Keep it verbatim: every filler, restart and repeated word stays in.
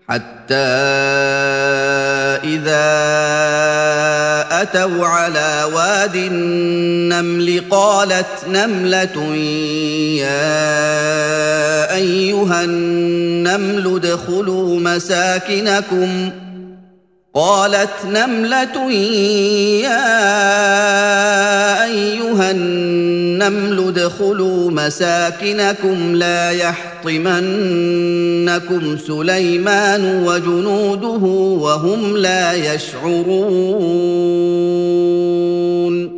حتى إذا أتوا على واد النمل قالت نملة يا أيها النمل ادخلوا مساكنكم قالت نملة يا أيها النمل ادخلوا مساكنكم لا يحطمنكم سليمان وجنوده وهم لا يشعرون